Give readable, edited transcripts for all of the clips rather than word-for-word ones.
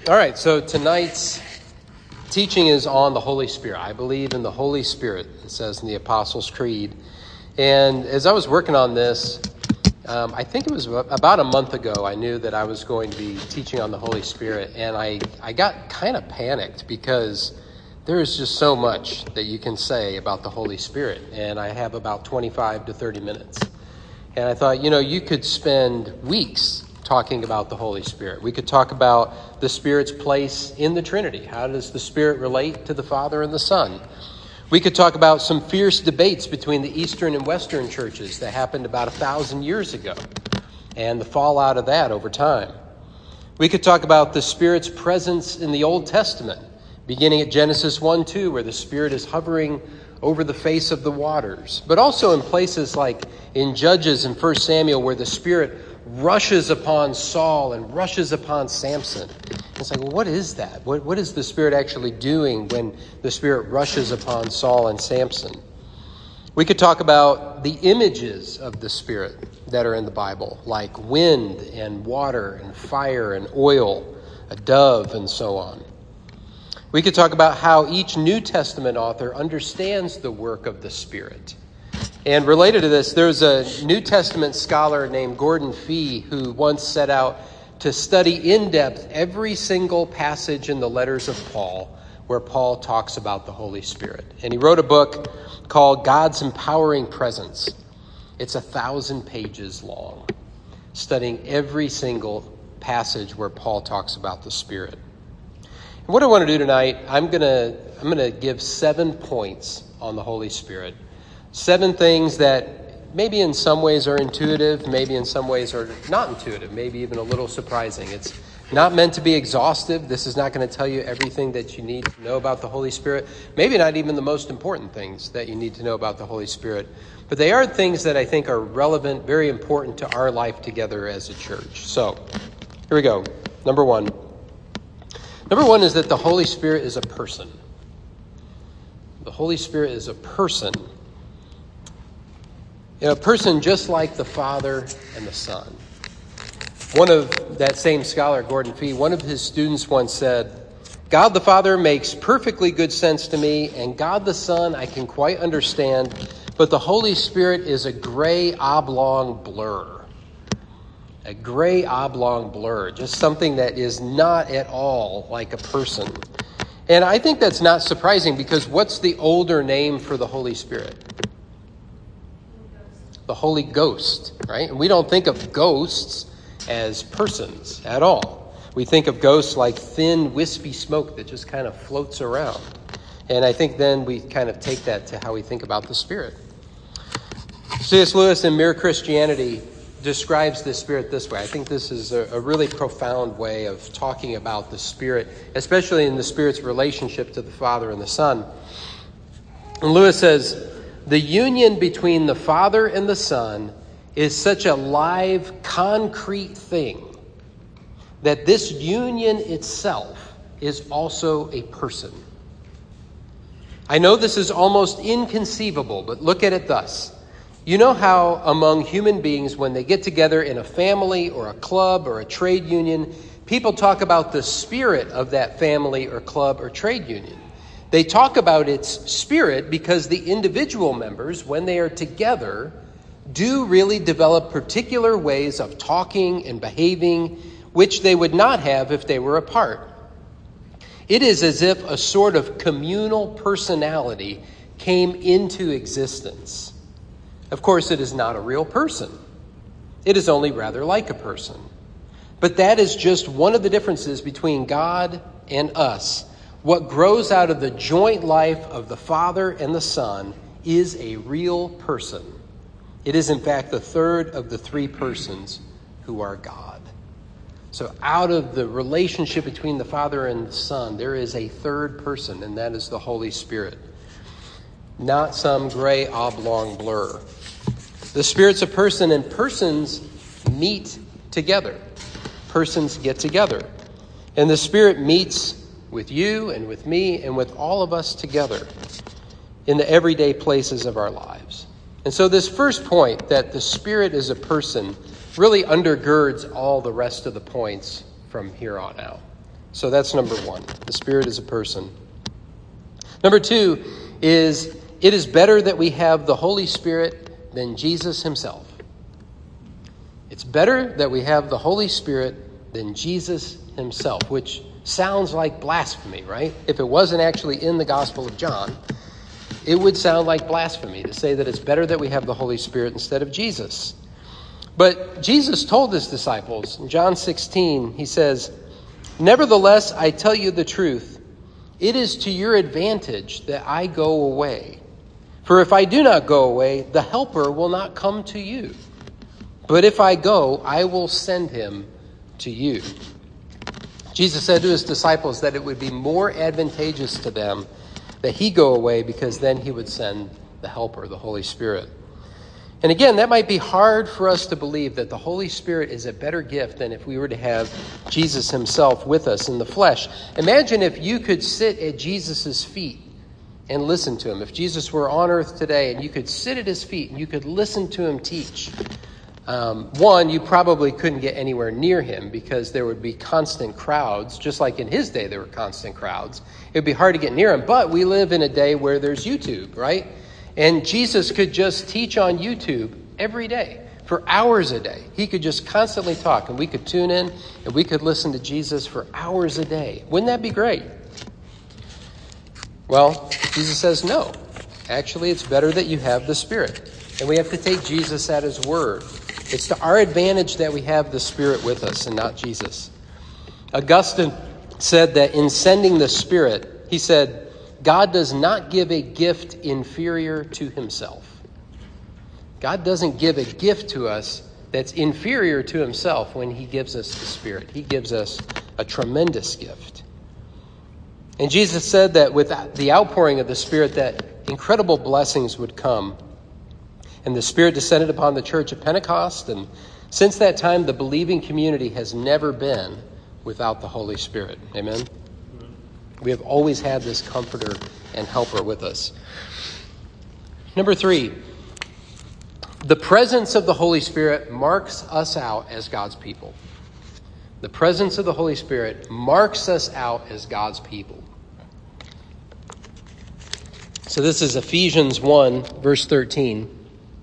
All right, so tonight's teaching is on the Holy Spirit. I believe in the Holy Spirit, it says in the Apostles' Creed. And as I was working on this, I think it was about a month ago, I knew that I was going to be teaching on the Holy Spirit. And I got kind of panicked because there is just so much that you can say about the Holy Spirit. And I have about 25 to 30 minutes. And I thought, you could spend weeks talking about the Holy Spirit. We could talk about the Spirit's place in the Trinity. How does the Spirit relate to the Father and the Son? We could talk about some fierce debates between the Eastern and Western churches that happened about 1,000 years ago and the fallout of that over time. We could talk about the Spirit's presence in the Old Testament, beginning at Genesis 1-2, where the Spirit is hovering over the face of the waters, but also in places like in Judges and 1 Samuel, where the Spirit rushes upon Saul and rushes upon Samson. It's like, well, what is that? What is the Spirit actually doing when the Spirit rushes upon Saul and Samson? We could talk about the images of the Spirit that are in the Bible, like wind and water and fire and oil, a dove, and so on. We could talk about how each New Testament author understands the work of the Spirit. And related to this, there's a New Testament scholar named Gordon Fee who once set out to study in depth every single passage in the letters of Paul where Paul talks about the Holy Spirit. And he wrote a book called God's Empowering Presence. It's 1,000 pages long, studying every single passage where Paul talks about the Spirit. And what I want to do tonight, I'm going to give 7 points on the Holy Spirit. 7 things that maybe in some ways are intuitive, maybe in some ways are not intuitive, maybe even a little surprising. It's not meant to be exhaustive. This is not going to tell you everything that you need to know about the Holy Spirit, maybe not even the most important things that you need to know about the Holy Spirit. But they are things that I think are relevant, very important to our life together as a church. So, here we go. Number one. Number one is that the Holy Spirit is a person. The Holy Spirit is a person. A person just like the Father and the Son. One of that same scholar, Gordon Fee, one of his students once said, God the Father makes perfectly good sense to me, and God the Son I can quite understand, but the Holy Spirit is a gray oblong blur. A gray oblong blur, just something that is not at all like a person. And I think that's not surprising because what's the older name for the Holy Spirit? The Holy Ghost, right? And we don't think of ghosts as persons at all. We think of ghosts like thin, wispy smoke that just kind of floats around. And I think then we kind of take that to how we think about the Spirit. C.S. Lewis in Mere Christianity describes the Spirit this way. I think this is a really profound way of talking about the Spirit, especially in the Spirit's relationship to the Father and the Son. And Lewis says, the union between the Father and the Son is such a live, concrete thing that this union itself is also a person. I know this is almost inconceivable, but look at it thus. You know how among human beings, when they get together in a family or a club or a trade union, people talk about the spirit of that family or club or trade union. They talk about its spirit because the individual members, when they are together, do really develop particular ways of talking and behaving, which they would not have if they were apart. It is as if a sort of communal personality came into existence. Of course, it is not a real person. It is only rather like a person. But that is just one of the differences between God and us. What grows out of the joint life of the Father and the Son is a real person. It is, in fact, the third of the 3 persons who are God. So out of the relationship between the Father and the Son, there is a third person, and that is the Holy Spirit. Not some gray oblong blur. The Spirit's a person, and persons meet together. Persons get together. And the Spirit meets with you and with me and with all of us together in the everyday places of our lives. And so this first point, that the Spirit is a person, really undergirds all the rest of the points from here on out. So that's number one. The Spirit is a person. Number two is it is better that we have the Holy Spirit than Jesus himself. It's better that we have the Holy Spirit than Jesus himself, which sounds like blasphemy, right? If it wasn't actually in the Gospel of John, it would sound like blasphemy to say that it's better that we have the Holy Spirit instead of Jesus. But Jesus told his disciples in John 16, he says, "Nevertheless, I tell you the truth. It is to your advantage that I go away. For if I do not go away, the Helper will not come to you. But if I go, I will send him to you." Jesus said to his disciples that it would be more advantageous to them that he go away, because then he would send the Helper, the Holy Spirit. And again, that might be hard for us to believe, that the Holy Spirit is a better gift than if we were to have Jesus himself with us in the flesh. Imagine if you could sit at Jesus' feet and listen to him. If Jesus were on earth today and you could sit at his feet and you could listen to him teach. One, you probably couldn't get anywhere near him because there would be constant crowds, just like in his day there were constant crowds. It would be hard to get near him, but we live in a day where there's YouTube, right? And Jesus could just teach on YouTube every day for hours a day. He could just constantly talk, and we could tune in and we could listen to Jesus for hours a day. Wouldn't that be great? Well, Jesus says no. Actually, it's better that you have the Spirit. And we have to take Jesus at his word. It's to our advantage that we have the Spirit with us and not Jesus. Augustine said that in sending the Spirit, he said, God does not give a gift inferior to himself. God doesn't give a gift to us that's inferior to himself when he gives us the Spirit. He gives us a tremendous gift. And Jesus said that with the outpouring of the Spirit, that incredible blessings would come. And the Spirit descended upon the church at Pentecost. And since that time, the believing community has never been without the Holy Spirit. Amen? We have always had this comforter and helper with us. Number three, the presence of the Holy Spirit marks us out as God's people. The presence of the Holy Spirit marks us out as God's people. So this is Ephesians 1, verse 13.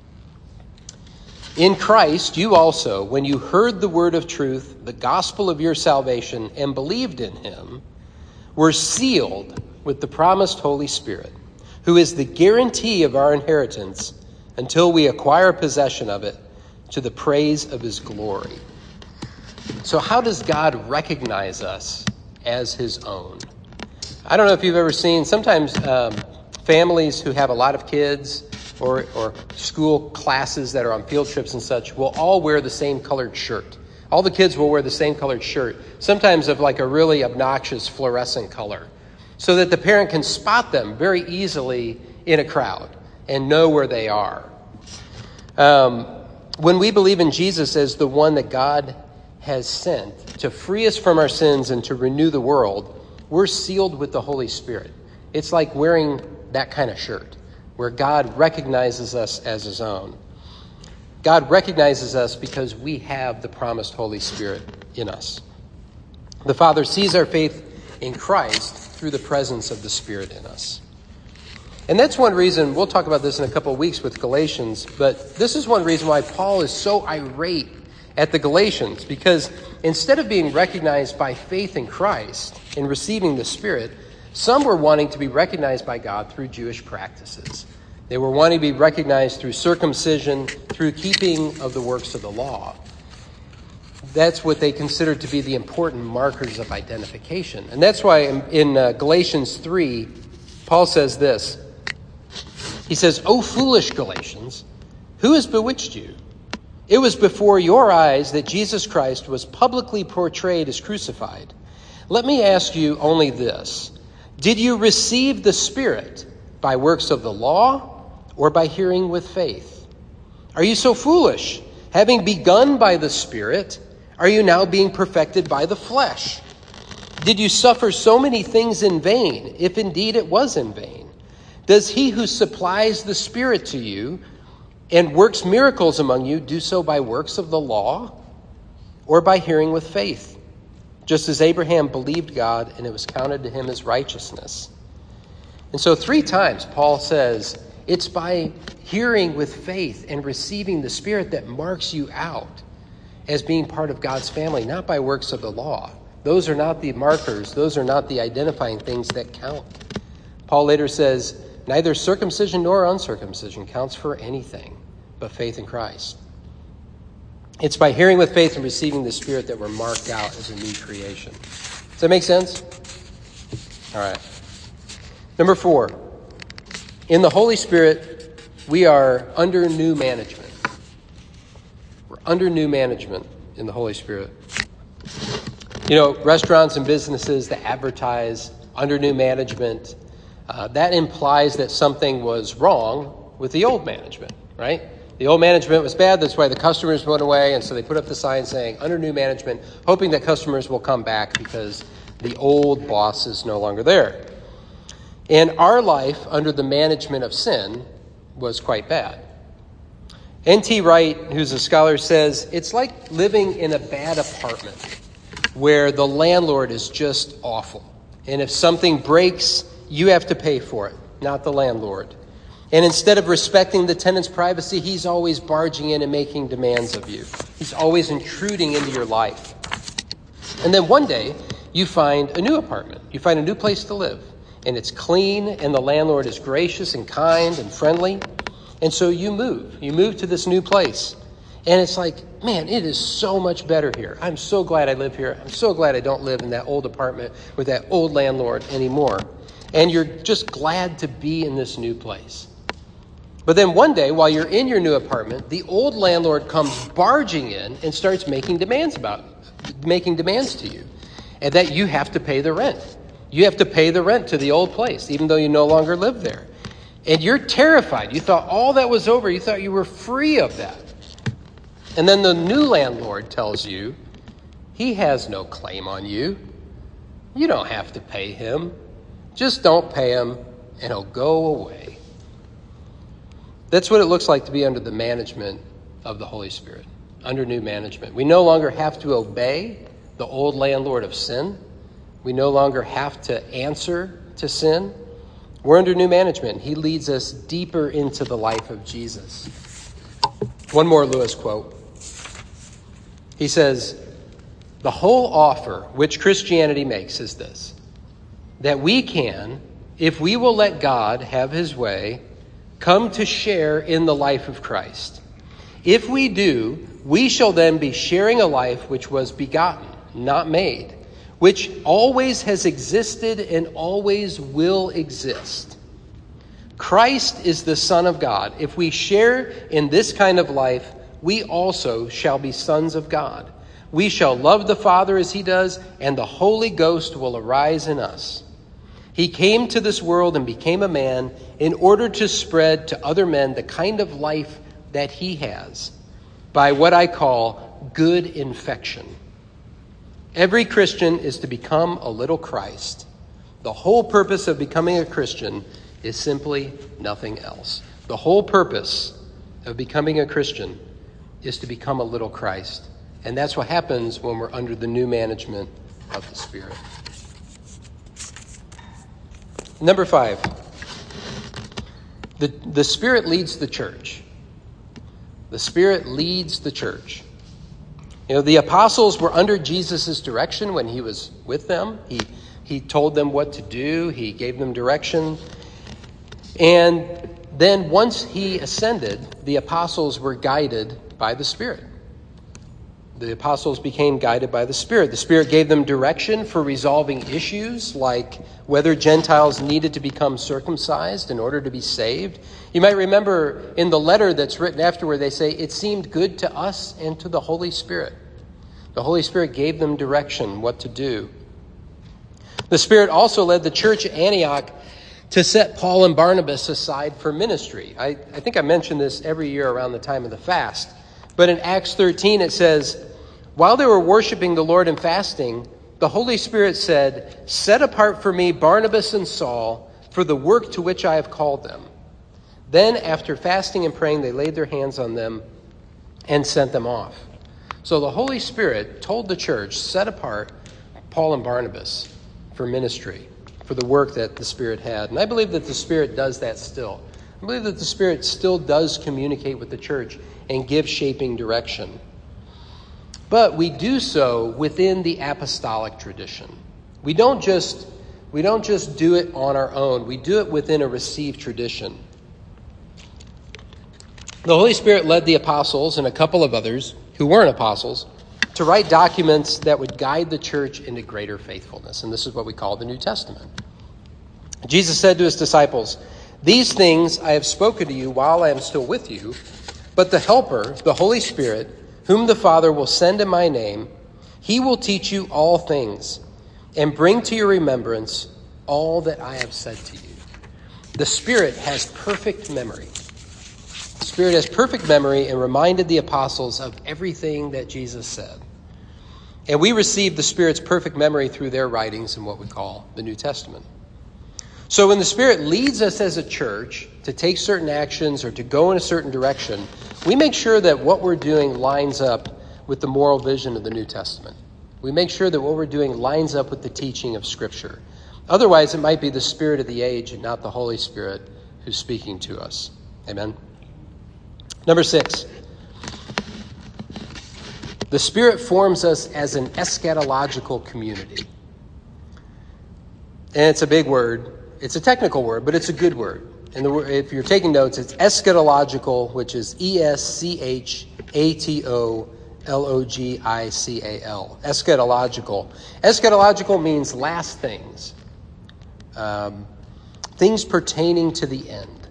In Christ, you also, when you heard the word of truth, the gospel of your salvation, and believed in him, were sealed with the promised Holy Spirit, who is the guarantee of our inheritance until we acquire possession of it, to the praise of his glory. So how does God recognize us as his own? I don't know if you've ever seen, sometimes families who have a lot of kids, or school classes that are on field trips and such, will all wear the same colored shirt. All the kids will wear the same colored shirt, sometimes of like a really obnoxious fluorescent color, so that the parent can spot them very easily in a crowd and know where they are. When we believe in Jesus as the one that God has sent to free us from our sins and to renew the world, we're sealed with the Holy Spirit. It's like wearing that kind of shirt, where God recognizes us as his own. God recognizes us because we have the promised Holy Spirit in us. The Father sees our faith in Christ through the presence of the Spirit in us. And that's one reason, we'll talk about this in a couple of weeks with Galatians, but this is one reason why Paul is so irate at the Galatians, because instead of being recognized by faith in Christ and receiving the Spirit, some were wanting to be recognized by God through Jewish practices. They were wanting to be recognized through circumcision, through keeping of the works of the law. That's what they considered to be the important markers of identification. And that's why in Galatians 3, Paul says this. He says, "O foolish Galatians, who has bewitched you? It was before your eyes that Jesus Christ was publicly portrayed as crucified. Let me ask you only this. Did you receive the Spirit by works of the law or by hearing with faith? Are you so foolish? Having begun by the Spirit, are you now being perfected by the flesh? Did you suffer so many things in vain, if indeed it was in vain? Does he who supplies the Spirit to you and works miracles among you do so by works of the law or by hearing with faith? just as Abraham believed God and it was counted to him as righteousness. And so 3 times Paul says it's by hearing with faith and receiving the Spirit that marks you out as being part of God's family, not by works of the law. Those are not the markers. Those are not the identifying things that count. Paul later says, neither circumcision nor uncircumcision counts for anything but faith in Christ. It's by hearing with faith and receiving the Spirit that we're marked out as a new creation. Does that make sense? All right. Number 4, in the Holy Spirit, we are under new management. We're under new management in the Holy Spirit. You know, restaurants and businesses that advertise under new management, that implies that something was wrong with the old management, right? The old management was bad, that's why the customers went away, and so they put up the sign saying, under new management, hoping that customers will come back because the old boss is no longer there. And our life under the management of sin was quite bad. N.T. Wright, who's a scholar, says, it's like living in a bad apartment where the landlord is just awful. And if something breaks, you have to pay for it, not the landlord. And instead of respecting the tenant's privacy, he's always barging in and making demands of you. He's always intruding into your life. And then one day, you find a new apartment. You find a new place to live. And it's clean, and the landlord is gracious and kind and friendly. And so you move. You move to this new place. And it's like, man, it is so much better here. I'm so glad I live here. I'm so glad I don't live in that old apartment with that old landlord anymore. And you're just glad to be in this new place. But then one day, while you're in your new apartment, the old landlord comes barging in and starts making demands to you. And that you have to pay the rent. You have to pay the rent to the old place, even though you no longer live there. And you're terrified. You thought all that was over. You thought you were free of that. And then the new landlord tells you, he has no claim on you. You don't have to pay him. Just don't pay him, and he'll go away. That's what it looks like to be under the management of the Holy Spirit, under new management. We no longer have to obey the old landlord of sin. We no longer have to answer to sin. We're under new management. He leads us deeper into the life of Jesus. One more Lewis quote. He says, the whole offer which Christianity makes is this, that we can, if we will let God have his way, come to share in the life of Christ. If we do, we shall then be sharing a life which was begotten, not made, which always has existed and always will exist. Christ is the Son of God. If we share in this kind of life, we also shall be sons of God. We shall love the Father as he does, and the Holy Ghost will arise in us. He came to this world and became a man in order to spread to other men the kind of life that he has by what I call good infection. Every Christian is to become a little Christ. The whole purpose of becoming a Christian is simply nothing else. The whole purpose of becoming a Christian is to become a little Christ. And that's what happens when we're under the new management of the Spirit. Number 5, the Spirit leads the church. The Spirit leads the church. You know, the apostles were under Jesus' direction when he was with them. He told them what to do. He gave them direction. And then once he ascended, the apostles were guided by the Spirit. The apostles became guided by the Spirit. The Spirit gave them direction for resolving issues like whether Gentiles needed to become circumcised in order to be saved. You might remember in the letter that's written afterward, they say, it seemed good to us and to the Holy Spirit. The Holy Spirit gave them direction what to do. The Spirit also led the church at Antioch to set Paul and Barnabas aside for ministry. I think I mention this every year around the time of the fast. But in Acts 13, it says, while they were worshiping the Lord and fasting, the Holy Spirit said, set apart for me Barnabas and Saul for the work to which I have called them. Then, after fasting and praying, they laid their hands on them and sent them off. So the Holy Spirit told the church, set apart Paul and Barnabas for ministry, for the work that the Spirit had. And I believe that the Spirit does that still. I believe that the Spirit still does communicate with the church and give shaping direction. But we do so within the apostolic tradition. We don't just do it on our own. We do it within a received tradition. The Holy Spirit led the apostles and a couple of others who weren't apostles to write documents that would guide the church into greater faithfulness. And this is what we call the New Testament. Jesus said to his disciples, "These things I have spoken to you while I am still with you, but the Helper, the Holy Spirit, whom the Father will send in my name, he will teach you all things and bring to your remembrance all that I have said to you." The Spirit has perfect memory. The Spirit has perfect memory and reminded the apostles of everything that Jesus said. And we receive the Spirit's perfect memory through their writings in what we call the New Testament. So when the Spirit leads us as a church to take certain actions or to go in a certain direction, we make sure that what we're doing lines up with the moral vision of the New Testament. We make sure that what we're doing lines up with the teaching of Scripture. Otherwise, it might be the spirit of the age and not the Holy Spirit who's speaking to us. Amen? Number 6. The Spirit forms us as an eschatological community. And it's a big word. It's a technical word, but it's a good word. And if you're taking notes, it's eschatological, which is ESCHATOLOGICAL. Eschatological. Eschatological means last things. Things pertaining to the end.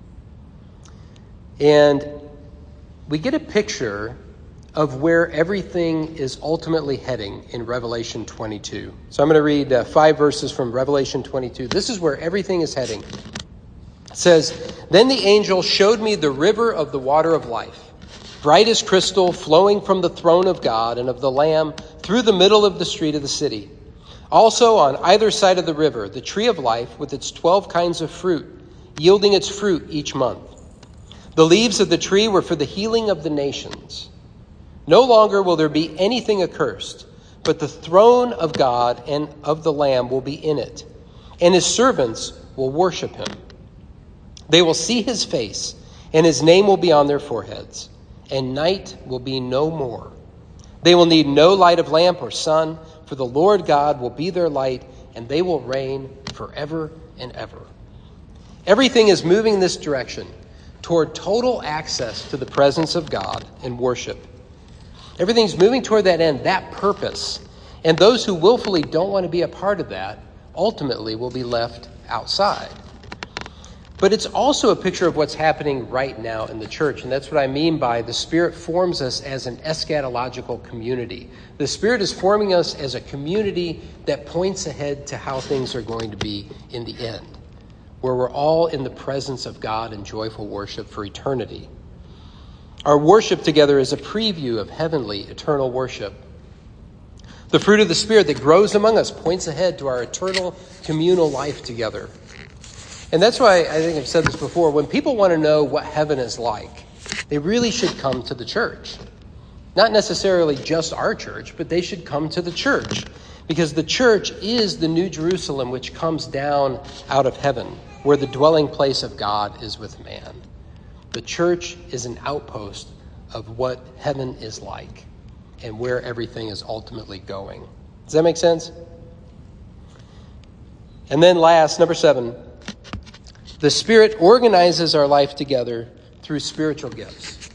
And we get a picture of where everything is ultimately heading in Revelation 22. So I'm going to read 5 verses from Revelation 22. This is where everything is heading. It says, "Then the angel showed me the river of the water of life, bright as crystal, flowing from the throne of God and of the Lamb through the middle of the street of the city. Also on either side of the river, the tree of life with its 12 kinds of fruit, yielding its fruit each month. The leaves of the tree were for the healing of the nations. No longer will there be anything accursed, but the throne of God and of the Lamb will be in it, and his servants will worship him. They will see his face, and his name will be on their foreheads, and night will be no more. They will need no light of lamp or sun, for the Lord God will be their light, and they will reign forever and ever." Everything is moving in this direction toward total access to the presence of God and worship. Everything's moving toward that end, that purpose. And those who willfully don't want to be a part of that ultimately will be left outside. But it's also a picture of what's happening right now in the church. And that's what I mean by the Spirit forms us as an eschatological community. The Spirit is forming us as a community that points ahead to how things are going to be in the end, where we're all in the presence of God in joyful worship for eternity. Our worship together is a preview of heavenly, eternal worship. The fruit of the Spirit that grows among us points ahead to our eternal communal life together. And that's why I think I've said this before. When people want to know what heaven is like, they really should come to the church. Not necessarily just our church, but they should come to the church. Because the church is the New Jerusalem which comes down out of heaven, where the dwelling place of God is with man. The church is an outpost of what heaven is like and where everything is ultimately going. Does that make sense? And then last, number 7, the Spirit organizes our life together through spiritual gifts.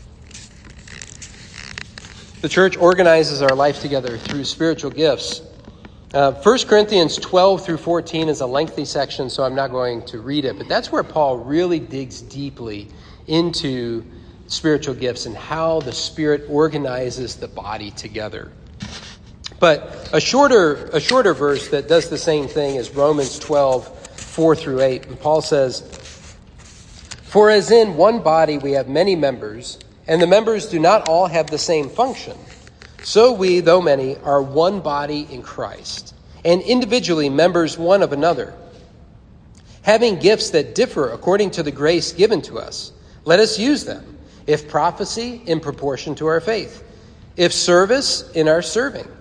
The church organizes our life together through spiritual gifts. 1 Corinthians 12 through 14 is a lengthy section, so I'm not going to read it. But that's where Paul really digs deeply into spiritual gifts and how the Spirit organizes the body together. But a shorter verse that does the same thing is Romans 12, 4 through 8. And Paul says, "For as in one body we have many members, and the members do not all have the same function, so we, though many, are one body in Christ, and individually members one of another. Having gifts that differ according to the grace given to us, let us use them. If prophecy, in proportion to our faith. If service, in our serving.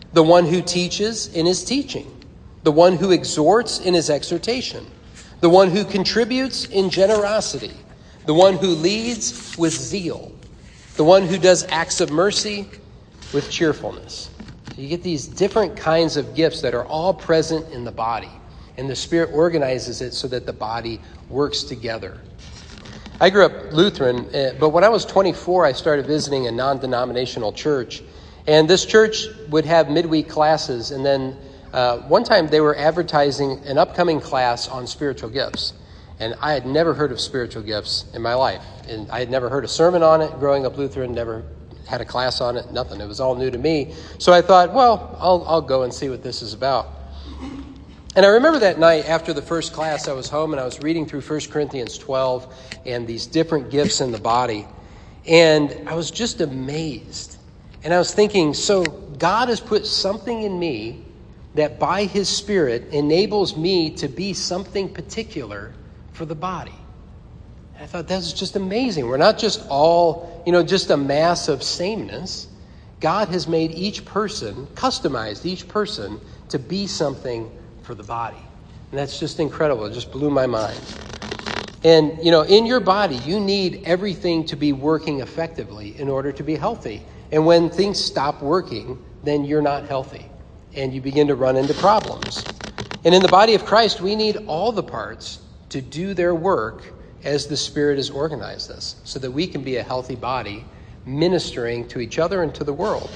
the one who teaches in his teaching, the one who exhorts in his exhortation, the one who contributes in generosity, the one who leads with zeal, the one who does acts of mercy with cheerfulness. You get these different kinds of gifts that are all present in the body, and the Spirit organizes it so that the body works together. I grew up Lutheran, but when I was 24, I started visiting a non-denominational church, and this church would have midweek classes, and then one time they were advertising an upcoming class on spiritual gifts. And I had never heard of spiritual gifts in my life. And I had never heard a sermon on it growing up Lutheran, never had a class on it, nothing. It was all new to me. So I thought, well, I'll go and see what this is about. And I remember that night after the first class, I was home and I was reading through 1 Corinthians 12 and these different gifts in the body. And I was just amazed. And I was thinking, so God has put something in me that by his Spirit enables me to be something particular for the body. And I thought, that's just amazing. We're not just all, just a mass of sameness. God has made each person, customized each person to be something for the body. And that's just incredible. It just blew my mind. And, in your body, you need everything to be working effectively in order to be healthy. And when things stop working, then you're not healthy. And you begin to run into problems. And in the body of Christ, we need all the parts to do their work as the Spirit has organized us, so that we can be a healthy body ministering to each other and to the world.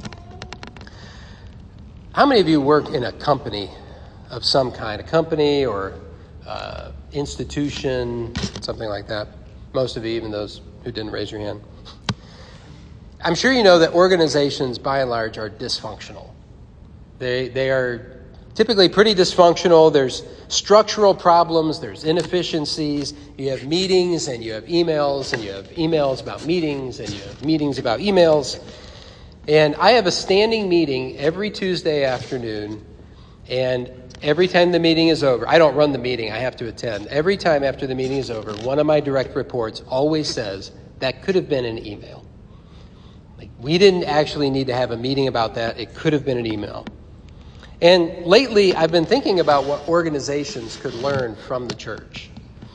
How many of you work in a company of some kind, a company or institution, something like that? Most of you, even those who didn't raise your hand. I'm sure you know that organizations, by and large, are dysfunctional. They are typically pretty dysfunctional. There's structural problems, there's inefficiencies. You have meetings and you have emails, and you have emails about meetings, and you have meetings about emails. And I have a standing meeting every Tuesday afternoon, and every time the meeting is over, I don't run the meeting, I have to attend. Every time after the meeting is over, one of my direct reports always says, that could have been an email. We didn't actually need to have a meeting about that. It could have been an email. And lately, I've been thinking about what organizations could learn from the church.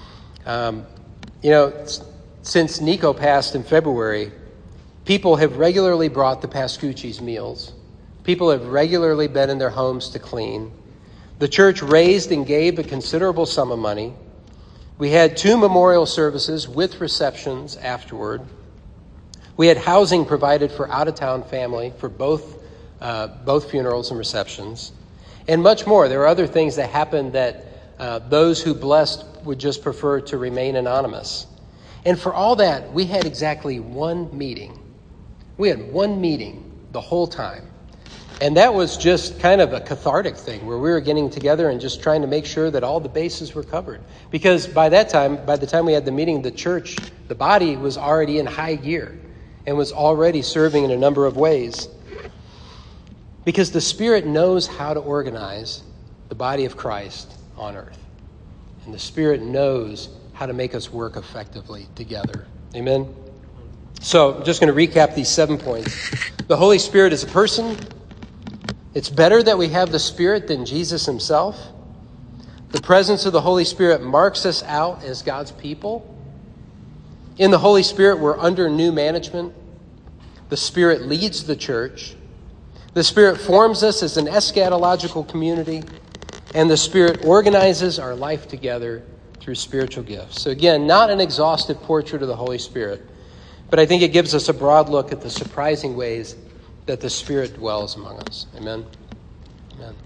Since Nico passed in February, people have regularly brought the Pascucci's meals. People have regularly been in their homes to clean. The church raised and gave a considerable sum of money. We had 2 memorial services with receptions afterward. We had housing provided for out-of-town family for both funerals and receptions, and much more. There are other things that happened that those who blessed would just prefer to remain anonymous. And for all that, we had exactly one meeting. We had one meeting the whole time. And that was just kind of a cathartic thing where we were getting together and just trying to make sure that all the bases were covered. Because by the time we had the meeting, the church, the body was already in high gear and was already serving in a number of ways. Because the Spirit knows how to organize the body of Christ on earth. And the Spirit knows how to make us work effectively together. Amen? So I'm just going to recap these 7 points. The Holy Spirit is a person. It's better that we have the Spirit than Jesus himself. The presence of the Holy Spirit marks us out as God's people. In the Holy Spirit, we're under new management. The Spirit leads the church. The Spirit forms us as an eschatological community. And the Spirit organizes our life together through spiritual gifts. So again, not an exhaustive portrait of the Holy Spirit, but I think it gives us a broad look at the surprising ways that the Spirit dwells among us. Amen? Amen.